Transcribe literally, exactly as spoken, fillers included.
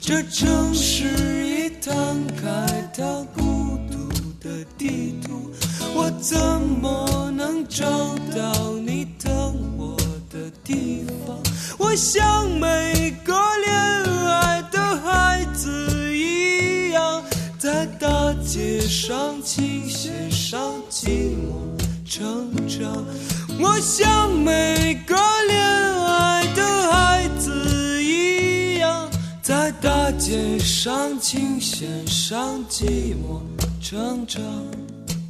这城市已摊开它孤独的地图，我怎么能找到你等我的地方？我像每个恋爱的孩子一样，在大街上倾斜上寂寞成长。我像每个恋爱的孩子一样，在大街上倾斜上寂寞成长。